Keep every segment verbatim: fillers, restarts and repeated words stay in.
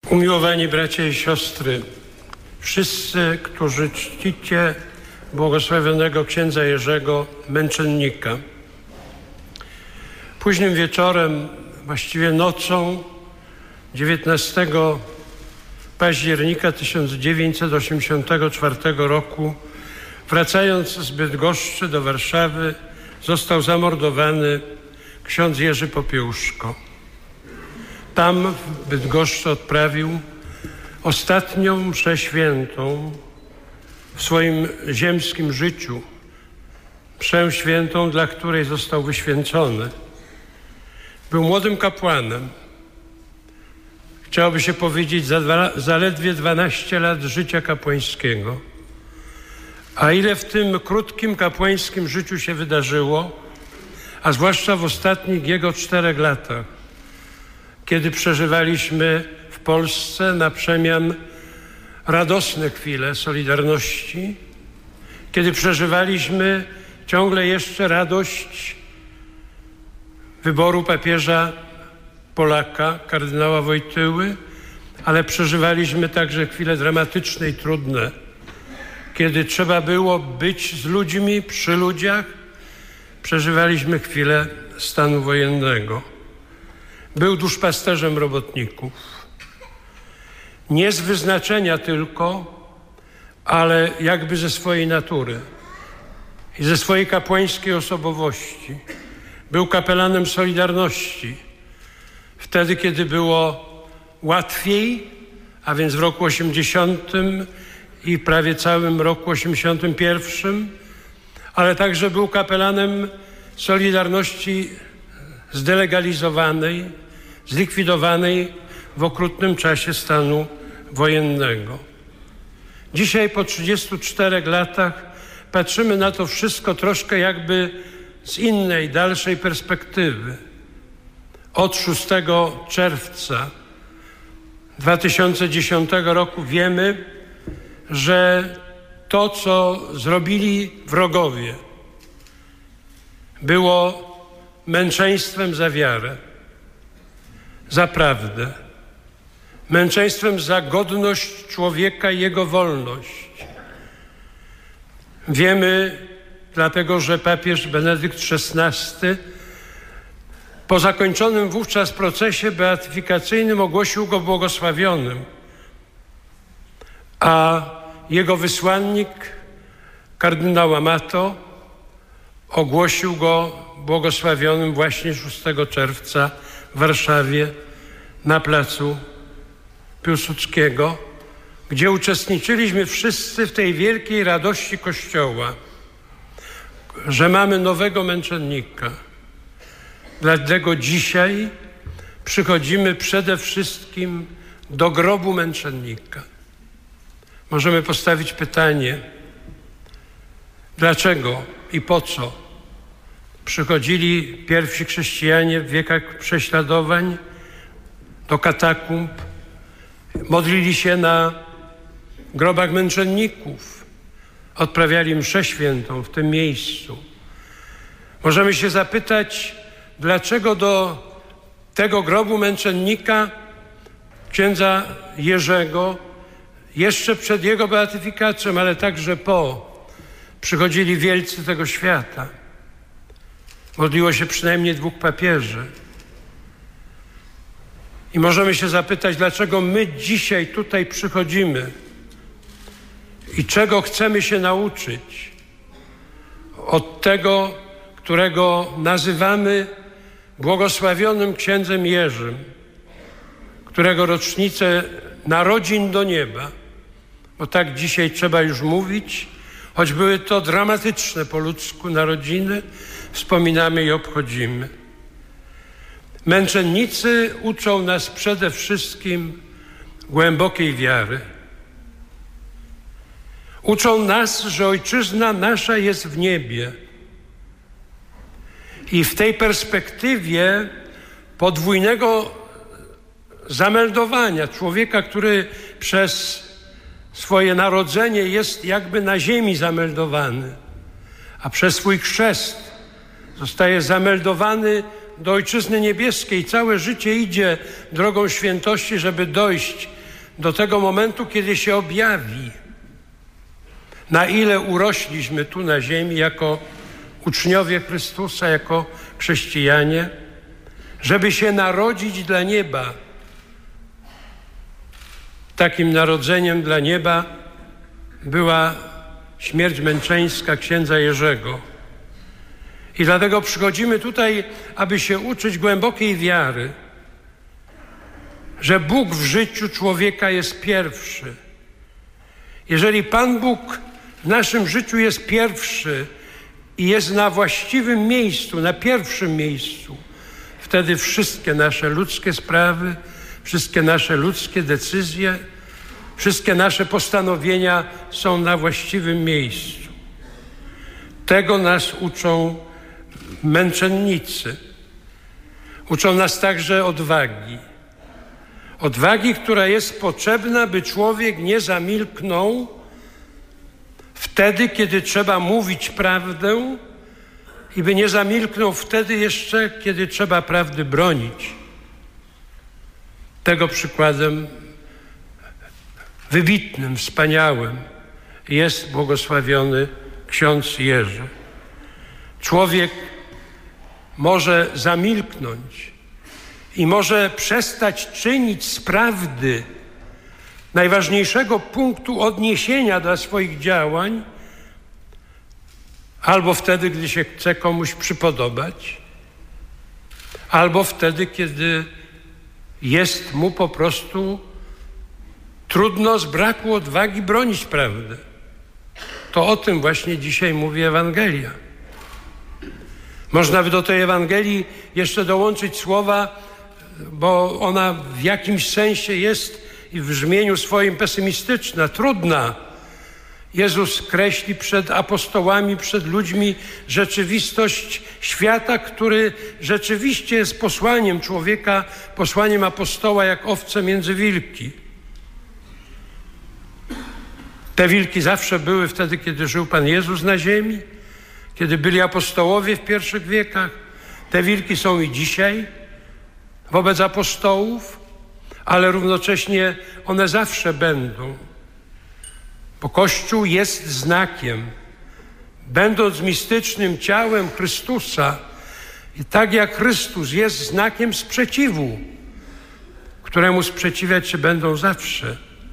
Umiłowani bracia i siostry, wszyscy, którzy czcicie błogosławionego księdza Jerzego Męczennika. Późnym wieczorem, właściwie nocą dziewiętnastego października tysiąc dziewięćset osiemdziesiątego czwartego roku, wracając z Bydgoszczy do Warszawy, został zamordowany ksiądz Jerzy Popiełuszko. Tam w Bydgoszczy odprawił ostatnią mszę świętą w swoim ziemskim życiu, mszę świętą, dla której został wyświęcony. Był młodym kapłanem. Chciałoby się powiedzieć, za dwa, zaledwie dwanaście lat życia kapłańskiego. A ile w tym krótkim kapłańskim życiu się wydarzyło, a zwłaszcza w ostatnich jego czterech latach, kiedy przeżywaliśmy w Polsce na przemian radosne chwile Solidarności, kiedy przeżywaliśmy ciągle jeszcze radość wyboru papieża Polaka, kardynała Wojtyły, ale przeżywaliśmy także chwile dramatyczne i trudne, kiedy trzeba było być z ludźmi, przy ludziach. Przeżywaliśmy chwilę stanu wojennego. Był duszpasterzem robotników. Nie z wyznaczenia tylko, ale jakby ze swojej natury i ze swojej kapłańskiej osobowości. Był kapelanem Solidarności. Wtedy, kiedy było łatwiej, a więc w roku osiemdziesiątym i prawie całym roku osiemdziesiątym pierwszym, ale także był kapelanem Solidarności zdelegalizowanej, zlikwidowanej w okrutnym czasie stanu wojennego. Dzisiaj po trzydziestu czterech latach patrzymy na to wszystko troszkę jakby z innej, dalszej perspektywy. Od szóstego czerwca dwa tysiące dziesiątego roku wiemy, że to, co zrobili wrogowie, było męczeństwem za wiarę, za prawdę, męczeństwem za godność człowieka i jego wolność. Wiemy, dlatego że papież Benedykt szesnasty po zakończonym wówczas procesie beatyfikacyjnym ogłosił go błogosławionym, a jego wysłannik, kardynał Amato, ogłosił go błogosławionym właśnie szóstego czerwca w Warszawie na placu Piłsudskiego, gdzie uczestniczyliśmy wszyscy w tej wielkiej radości Kościoła, że mamy nowego męczennika. Dlatego dzisiaj przychodzimy przede wszystkim do grobu męczennika. Możemy postawić pytanie, dlaczego i po co przychodzili pierwsi chrześcijanie w wiekach prześladowań do katakumb, modlili się na grobach męczenników, odprawiali mszę świętą w tym miejscu. Możemy się zapytać, dlaczego do tego grobu męczennika księdza Jerzego jeszcze przed jego beatyfikacją, ale także po, przychodzili wielcy tego świata. Modliło się przynajmniej dwóch papieży. I możemy się zapytać, dlaczego my dzisiaj tutaj przychodzimy i czego chcemy się nauczyć od tego, którego nazywamy błogosławionym księdzem Jerzym, którego rocznicę narodzin do nieba, bo tak dzisiaj trzeba już mówić, choć były to dramatyczne po ludzku narodziny, wspominamy i obchodzimy. Męczennicy uczą nas przede wszystkim głębokiej wiary. Uczą nas, że ojczyzna nasza jest w niebie. I w tej perspektywie podwójnego zameldowania człowieka, który przez swoje narodzenie jest jakby na ziemi zameldowany, a przez swój chrzest zostaje zameldowany do Ojczyzny Niebieskiej. Całe życie idzie drogą świętości, żeby dojść do tego momentu, kiedy się objawi, na ile urośliśmy tu na ziemi jako uczniowie Chrystusa, jako chrześcijanie, żeby się narodzić dla nieba. Takim narodzeniem dla nieba była śmierć męczeńska księdza Jerzego. I dlatego przychodzimy tutaj, aby się uczyć głębokiej wiary, że Bóg w życiu człowieka jest pierwszy. Jeżeli Pan Bóg w naszym życiu jest pierwszy i jest na właściwym miejscu, na pierwszym miejscu, wtedy wszystkie nasze ludzkie sprawy, wszystkie nasze ludzkie decyzje, wszystkie nasze postanowienia są na właściwym miejscu. Tego nas uczą męczennicy. Uczą nas także odwagi. Odwagi, która jest potrzebna, by człowiek nie zamilknął wtedy, kiedy trzeba mówić prawdę i by nie zamilknął wtedy jeszcze, kiedy trzeba prawdy bronić. Tego przykładem wybitnym, wspaniałym jest błogosławiony ksiądz Jerzy. Człowiek może zamilknąć i może przestać czynić z prawdy najważniejszego punktu odniesienia dla swoich działań, albo wtedy, gdy się chce komuś przypodobać, albo wtedy, kiedy jest mu po prostu trudno z braku odwagi bronić prawdy. To o tym właśnie dzisiaj mówi Ewangelia. Można by do tej Ewangelii jeszcze dołączyć słowa, bo ona w jakimś sensie jest i w brzmieniu swoim pesymistyczna, trudna. Jezus kreśli przed apostołami, przed ludźmi rzeczywistość świata, który rzeczywiście jest posłaniem człowieka, posłaniem apostoła jak owce między wilki. Te wilki zawsze były wtedy, kiedy żył Pan Jezus na ziemi, kiedy byli apostołowie w pierwszych wiekach. Te wilki są i dzisiaj wobec apostołów, ale równocześnie one zawsze będą. Bo Kościół jest znakiem. Będąc mistycznym ciałem Chrystusa, i tak jak Chrystus jest znakiem sprzeciwu, któremu sprzeciwiać się będą zawsze.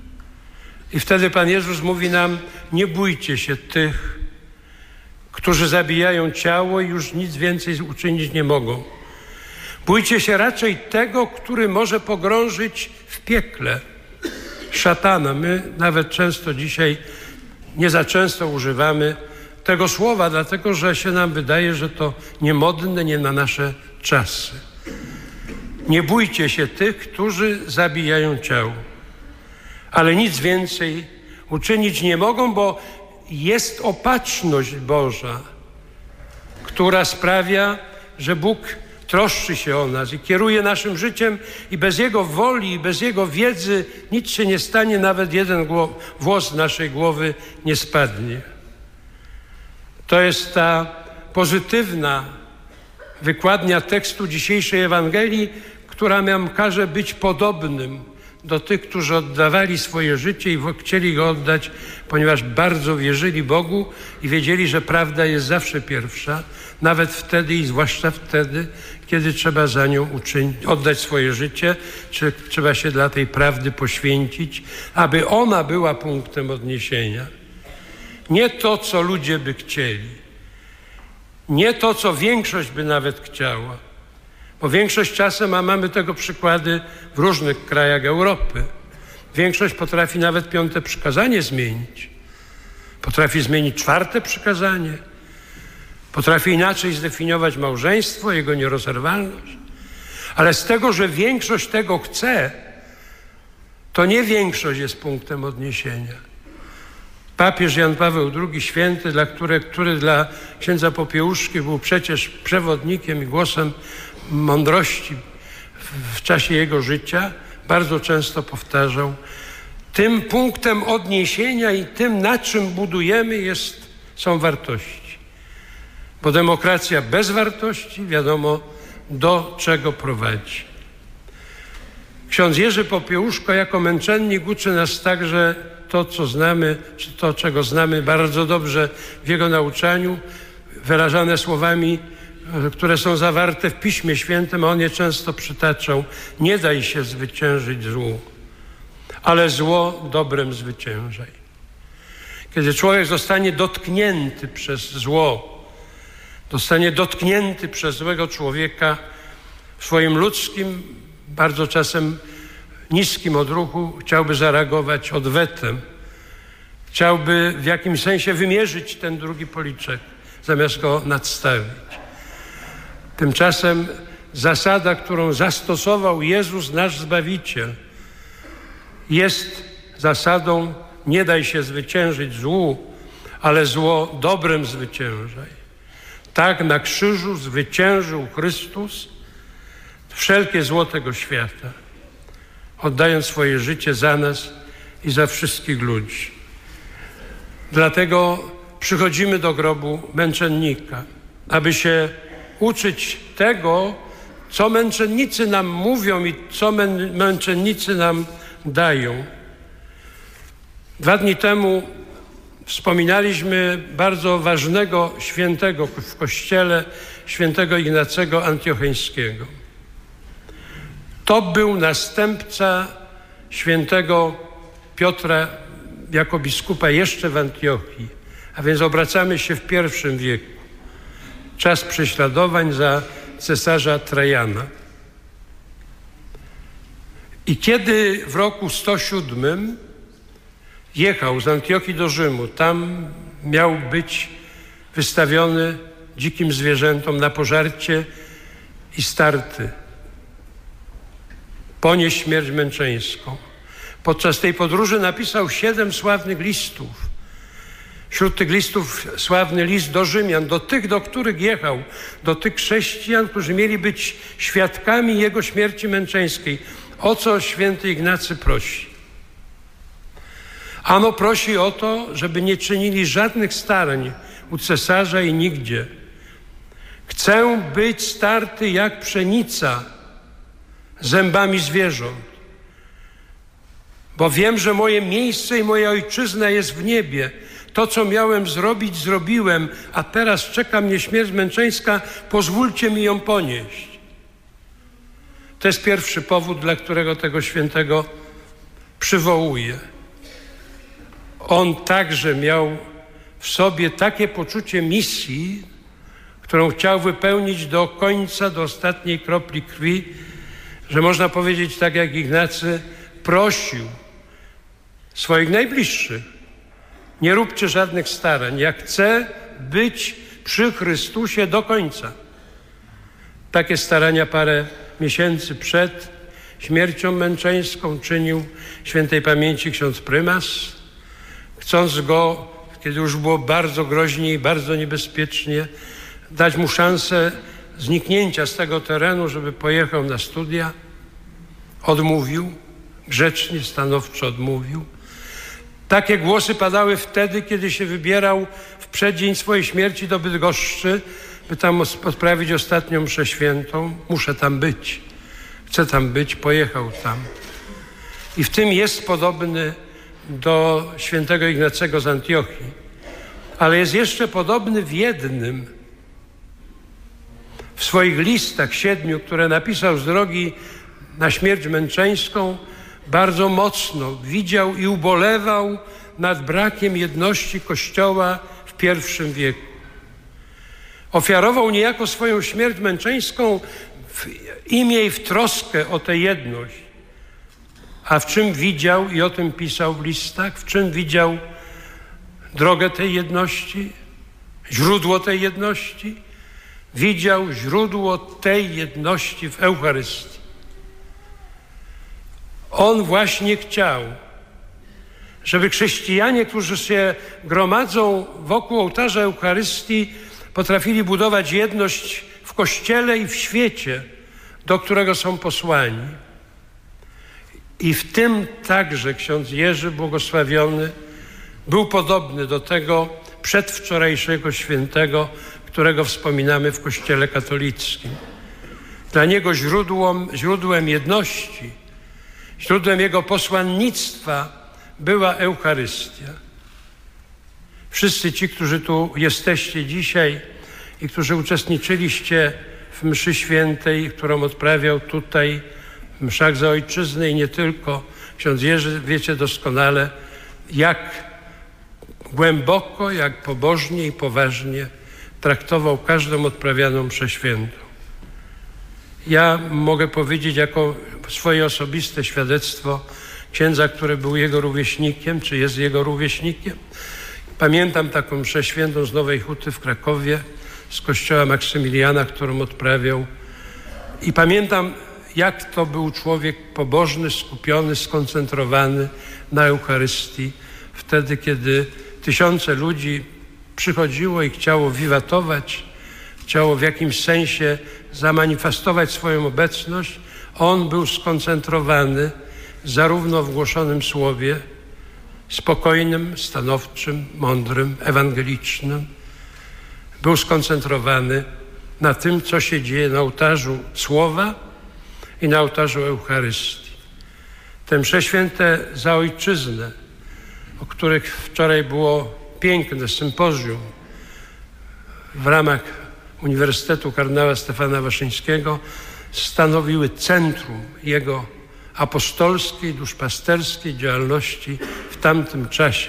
I wtedy Pan Jezus mówi nam: nie bójcie się tych, którzy zabijają ciało i już nic więcej uczynić nie mogą. Bójcie się raczej tego, który może pogrążyć w piekle, szatana. My nawet często dzisiaj, nie za często używamy tego słowa, dlatego że się nam wydaje, że to niemodne, nie na nasze czasy. Nie bójcie się tych, którzy zabijają ciało, ale nic więcej uczynić nie mogą, bo jest opatrzność Boża, która sprawia, że Bóg troszczy się o nas i kieruje naszym życiem i bez Jego woli i bez Jego wiedzy nic się nie stanie, nawet jeden włos z naszej głowy nie spadnie. To jest ta pozytywna wykładnia tekstu dzisiejszej Ewangelii, która nam każe być podobnym do tych, którzy oddawali swoje życie i chcieli go oddać, ponieważ bardzo wierzyli Bogu i wiedzieli, że prawda jest zawsze pierwsza, nawet wtedy i zwłaszcza wtedy, kiedy trzeba za nią uczynić, oddać swoje życie, czy trzeba się dla tej prawdy poświęcić, aby ona była punktem odniesienia. Nie to, co ludzie by chcieli, nie to, co większość by nawet chciała, bo większość czasem, a mamy tego przykłady w różnych krajach Europy, większość potrafi nawet piąte przykazanie zmienić. Potrafi zmienić czwarte przykazanie. Potrafi inaczej zdefiniować małżeństwo, jego nierozerwalność. Ale z tego, że większość tego chce, to nie większość jest punktem odniesienia. Papież Jan Paweł drugi, święty, dla który, który dla księdza Popiełuszki był przecież przewodnikiem i głosem mądrości w, w czasie jego życia, bardzo często powtarzał: tym punktem odniesienia i tym, na czym budujemy, jest, są wartości. Bo demokracja bez wartości, wiadomo, do czego prowadzi. Ksiądz Jerzy Popiełuszko jako męczennik uczy nas także to, co znamy, czy to, czego znamy bardzo dobrze w jego nauczaniu, wyrażane słowami, które są zawarte w Piśmie Świętym, a on je często przytaczał. Nie daj się zwyciężyć złu, ale zło dobrem zwyciężaj. Kiedy człowiek zostanie dotknięty przez zło, zostanie dotknięty przez złego człowieka w swoim ludzkim, bardzo czasem niskim odruchu, chciałby zareagować odwetem. Chciałby w jakimś sensie wymierzyć ten drugi policzek, zamiast go nadstawić. Tymczasem zasada, którą zastosował Jezus, nasz Zbawiciel, jest zasadą: nie daj się zwyciężyć złu, ale zło dobrem zwyciężaj. Tak na krzyżu zwyciężył Chrystus wszelkie zło tego świata, oddając swoje życie za nas i za wszystkich ludzi. Dlatego przychodzimy do grobu męczennika, aby się uczyć tego, co męczennicy nam mówią i co mę- męczennicy nam dają. Dwa dni temu wspominaliśmy bardzo ważnego świętego w Kościele, świętego Ignacego Antiocheńskiego. To był następca świętego Piotra jako biskupa jeszcze w Antiochii, a więc obracamy się w pierwszym wieku. Czas prześladowań za cesarza Trajana. I kiedy w roku sto siódmym jechał z Antiochii do Rzymu, tam miał być wystawiony dzikim zwierzętom na pożarcie i starty, ponieść śmierć męczeńską. Podczas tej podróży napisał siedem sławnych listów. Wśród tych listów sławny list do Rzymian, do tych, do których jechał, do tych chrześcijan, którzy mieli być świadkami jego śmierci męczeńskiej. O co święty Ignacy prosi? Ano prosi o to, żeby nie czynili żadnych starań u cesarza i nigdzie. Chcę być starty jak pszenica zębami zwierząt, bo wiem, że moje miejsce i moja ojczyzna jest w niebie. To, co miałem zrobić, zrobiłem, a teraz czeka mnie śmierć męczeńska, pozwólcie mi ją ponieść. To jest pierwszy powód, dla którego tego świętego przywołuję. On także miał w sobie takie poczucie misji, którą chciał wypełnić do końca, do ostatniej kropli krwi, że można powiedzieć, tak jak Ignacy prosił swoich najbliższych: nie róbcie żadnych starań, ja chcę być przy Chrystusie do końca. Takie starania parę miesięcy przed śmiercią męczeńską czynił świętej pamięci ksiądz prymas, chcąc go, kiedy już było bardzo groźnie i bardzo niebezpiecznie, dać mu szansę zniknięcia z tego terenu, żeby pojechał na studia. Odmówił, grzecznie, stanowczo odmówił. Takie głosy padały wtedy, kiedy się wybierał w przeddzień swojej śmierci do Bydgoszczy, by tam odprawić ostatnią mszę świętą. Muszę tam być, chcę tam być, pojechał tam. I w tym jest podobny do świętego Ignacego z Antiochii, ale jest jeszcze podobny w jednym. W swoich listach siedmiu, które napisał z drogi na śmierć męczeńską, bardzo mocno widział i ubolewał nad brakiem jedności Kościoła w pierwszym wieku. Ofiarował niejako swoją śmierć męczeńską w imię i w troskę o tę jedność. A w czym widział, i o tym pisał w listach, w czym widział drogę tej jedności, źródło tej jedności? Widział źródło tej jedności w Eucharystii. On właśnie chciał, żeby chrześcijanie, którzy się gromadzą wokół ołtarza Eucharystii, potrafili budować jedność w Kościele i w świecie, do którego są posłani. I w tym także ksiądz Jerzy Błogosławiony był podobny do tego przedwczorajszego świętego, którego wspominamy w Kościele katolickim. Dla niego źródłem, źródłem jedności Źródłem Jego posłannictwa była Eucharystia. Wszyscy ci, którzy tu jesteście dzisiaj i którzy uczestniczyliście w mszy świętej, którą odprawiał tutaj w mszach za ojczyznę i nie tylko, ksiądz Jerzy, wiecie doskonale, jak głęboko, jak pobożnie i poważnie traktował każdą odprawianą mszę świętą. Ja mogę powiedzieć jako swoje osobiste świadectwo księdza, który był jego rówieśnikiem, czy jest jego rówieśnikiem. Pamiętam taką mszę świętą z Nowej Huty w Krakowie, z kościoła Maksymiliana, którą odprawiał. I pamiętam, jak to był człowiek pobożny, skupiony, skoncentrowany na Eucharystii. Wtedy, kiedy tysiące ludzi przychodziło i chciało wiwatować, chciało w jakimś sensie zamanifestować swoją obecność, on był skoncentrowany zarówno w głoszonym słowie, spokojnym, stanowczym, mądrym, ewangelicznym. Był skoncentrowany na tym, co się dzieje na ołtarzu słowa i na ołtarzu Eucharystii. Te msze święte za ojczyznę, o których wczoraj było piękne sympozjum w ramach Uniwersytetu Kardynała Stefana Wyszyńskiego, stanowiły centrum jego apostolskiej, duszpasterskiej działalności w tamtym czasie.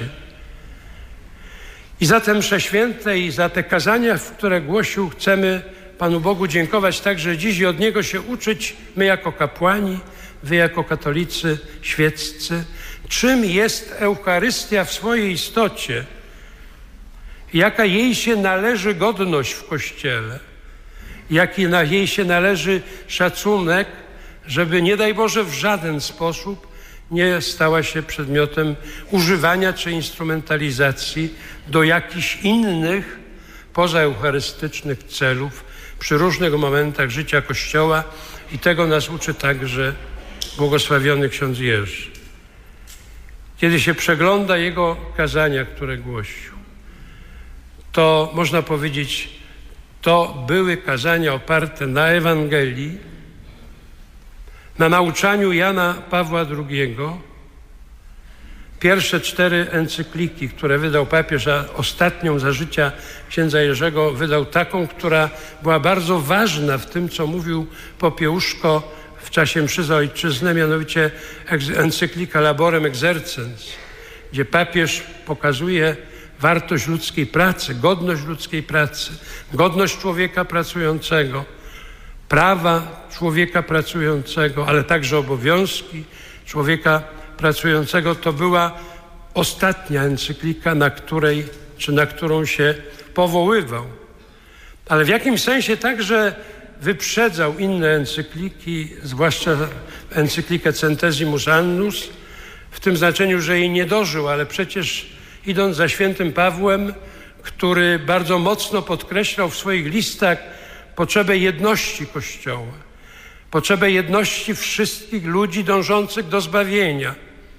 I za te msze święte i za te kazania, w które głosił, chcemy Panu Bogu dziękować także dziś i od Niego się uczyć, my jako kapłani, wy jako katolicy świeccy, czym jest Eucharystia w swojej istocie, jaka jej się należy godność w Kościele, jaki na jej się należy szacunek, żeby nie daj Boże w żaden sposób nie stała się przedmiotem używania czy instrumentalizacji do jakichś innych pozaeucharystycznych celów przy różnych momentach życia Kościoła i tego nas uczy także błogosławiony ksiądz Jerzy. Kiedy się przegląda jego kazania, które głosił, to można powiedzieć, to były kazania oparte na Ewangelii, na nauczaniu Jana Pawła drugiego. Pierwsze cztery encykliki, które wydał papież, a ostatnią za życia księdza Jerzego wydał taką, która była bardzo ważna w tym, co mówił Popiełuszko w czasie mszy za ojczyznę, mianowicie encyklika Laborem Exercens, gdzie papież pokazuje wartość ludzkiej pracy, godność ludzkiej pracy, godność człowieka pracującego, prawa człowieka pracującego, ale także obowiązki człowieka pracującego. To była ostatnia encyklika, na której, czy na którą się powoływał. Ale w jakimś sensie także wyprzedzał inne encykliki, zwłaszcza encyklikę Centesimus Annus, w tym znaczeniu, że jej nie dożył, ale przecież idąc za świętym Pawłem, który bardzo mocno podkreślał w swoich listach potrzebę jedności Kościoła, potrzebę jedności wszystkich ludzi dążących do zbawienia.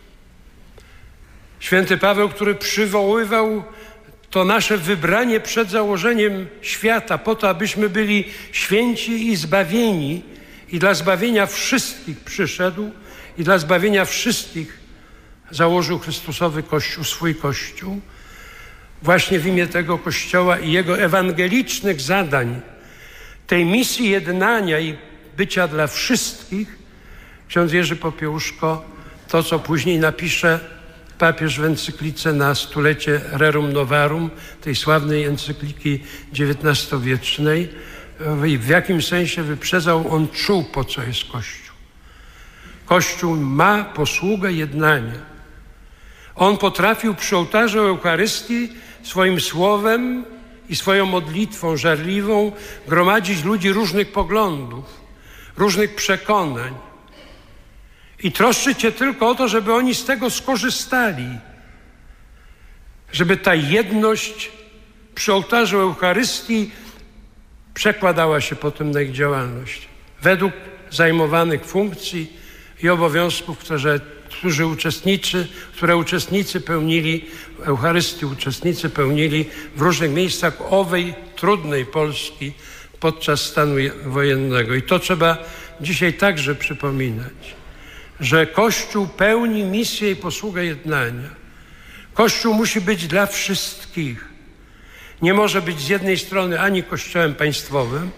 Święty Paweł, który przywoływał to nasze wybranie przed założeniem świata po to, abyśmy byli święci i zbawieni, i dla zbawienia wszystkich przyszedł i dla zbawienia wszystkich założył Chrystusowy Kościół, swój Kościół, właśnie w imię tego Kościoła i jego ewangelicznych zadań, tej misji jednania i bycia dla wszystkich, ksiądz Jerzy Popiełuszko, to co później napisze papież w encyklice na stulecie Rerum Novarum, tej sławnej encykliki dziewiętnastowiecznej, w jakim sensie wyprzedzał, on czuł, po co jest Kościół. Kościół ma posługę jednania. On potrafił przy ołtarzu Eucharystii swoim słowem i swoją modlitwą żarliwą gromadzić ludzi różnych poglądów, różnych przekonań i troszczyć się tylko o to, żeby oni z tego skorzystali, żeby ta jedność przy ołtarzu Eucharystii przekładała się potem na ich działalność według zajmowanych funkcji i obowiązków, które, którzy uczestniczy, które uczestnicy pełnili w Eucharystii, uczestnicy pełnili w różnych miejscach owej trudnej Polski podczas stanu wojennego. I to trzeba dzisiaj także przypominać, że Kościół pełni misję i posługę jednania. Kościół musi być dla wszystkich. Nie może być z jednej strony ani kościołem państwowym,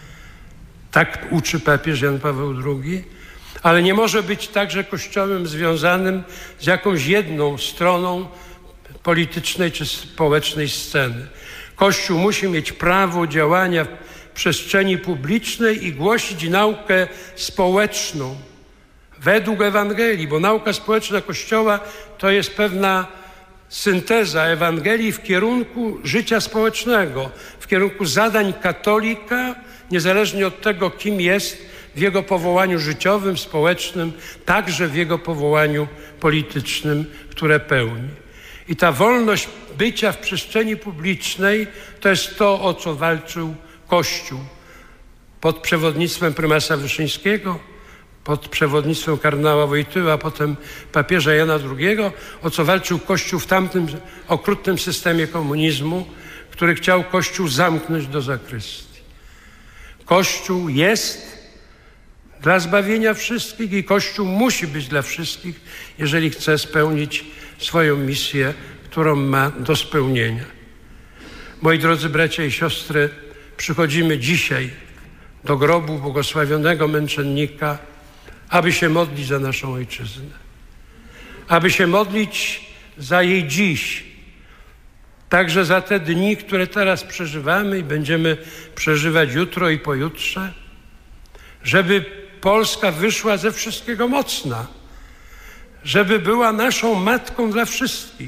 tak uczy papież Jan Paweł drugi, ale nie może być także kościołem związanym z jakąś jedną stroną politycznej czy społecznej sceny. Kościół musi mieć prawo działania w przestrzeni publicznej i głosić naukę społeczną według Ewangelii, bo nauka społeczna Kościoła to jest pewna synteza Ewangelii w kierunku życia społecznego, w kierunku zadań katolika, niezależnie od tego, kim jest, w jego powołaniu życiowym, społecznym, także w jego powołaniu politycznym, które pełni. I ta wolność bycia w przestrzeni publicznej to jest to, o co walczył Kościół pod przewodnictwem prymasa Wyszyńskiego, pod przewodnictwem kardynała Wojtyły, a potem papieża Jana drugiego, o co walczył Kościół w tamtym okrutnym systemie komunizmu, który chciał Kościół zamknąć do zakrystii. Kościół jest dla zbawienia wszystkich i Kościół musi być dla wszystkich, jeżeli chce spełnić swoją misję, którą ma do spełnienia. Moi drodzy bracia i siostry, przychodzimy dzisiaj do grobu błogosławionego męczennika, aby się modlić za naszą ojczyznę, aby się modlić za jej dziś, także za te dni, które teraz przeżywamy i będziemy przeżywać jutro i pojutrze, żeby Polska wyszła ze wszystkiego mocna, żeby była naszą matką dla wszystkich.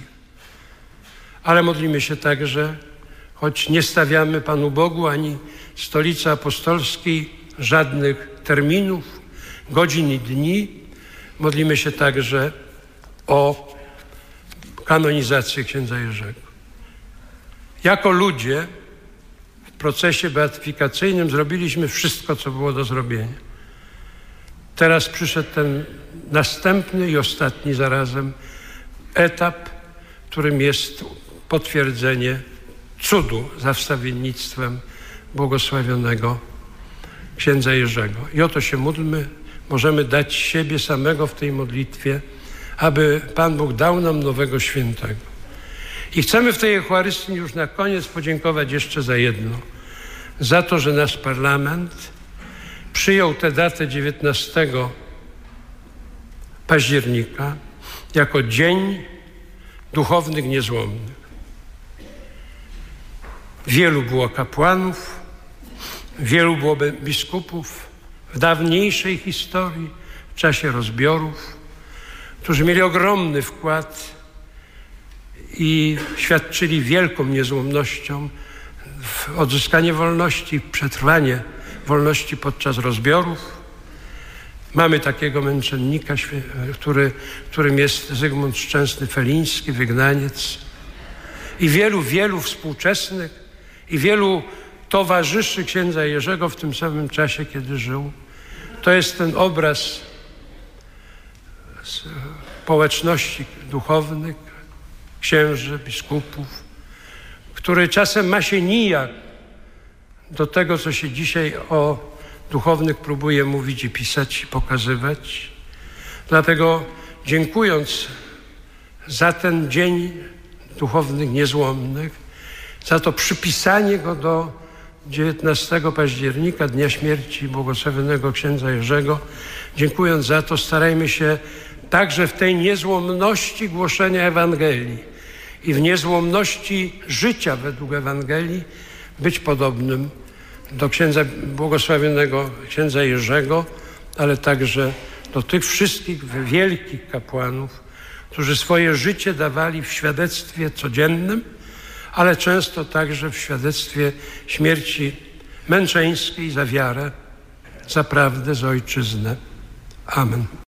Ale modlimy się także, choć nie stawiamy Panu Bogu ani Stolicy Apostolskiej żadnych terminów, godzin i dni, modlimy się także o kanonizację księdza Jerzego. Jako ludzie w procesie beatyfikacyjnym zrobiliśmy wszystko, co było do zrobienia. Teraz przyszedł ten następny i ostatni zarazem etap, którym jest potwierdzenie cudu za wstawiennictwem błogosławionego księdza Jerzego. I o to się módlmy. Możemy dać siebie samego w tej modlitwie, aby Pan Bóg dał nam nowego świętego. I chcemy w tej Eucharystii już na koniec podziękować jeszcze za jedno. Za to, że nasz parlament przyjął tę datę dziewiętnastego października jako Dzień Duchownych Niezłomnych. Wielu było kapłanów, wielu było biskupów w dawniejszej historii, w czasie rozbiorów, którzy mieli ogromny wkład i świadczyli wielką niezłomnością w odzyskanie wolności, w przetrwanie wolności podczas rozbiorów. Mamy takiego męczennika, który, którym jest Zygmunt Szczęsny-Feliński, wygnaniec, i wielu, wielu współczesnych i wielu towarzyszy księdza Jerzego w tym samym czasie, kiedy żył. To jest ten obraz społeczności duchownych, księży, biskupów, który czasem ma się nijak do tego, co się dzisiaj o duchownych próbuje mówić i pisać i pokazywać. Dlatego dziękując za ten Dzień Duchownych Niezłomnych, za to przypisanie go do dziewiętnastego października, dnia śmierci błogosławionego księdza Jerzego, dziękując za to, starajmy się także w tej niezłomności głoszenia Ewangelii i w niezłomności życia według Ewangelii być podobnym do księdza błogosławionego księdza Jerzego, ale także do tych wszystkich wielkich kapłanów, którzy swoje życie dawali w świadectwie codziennym, ale często także w świadectwie śmierci męczeńskiej za wiarę, za prawdę, za ojczyznę. Amen.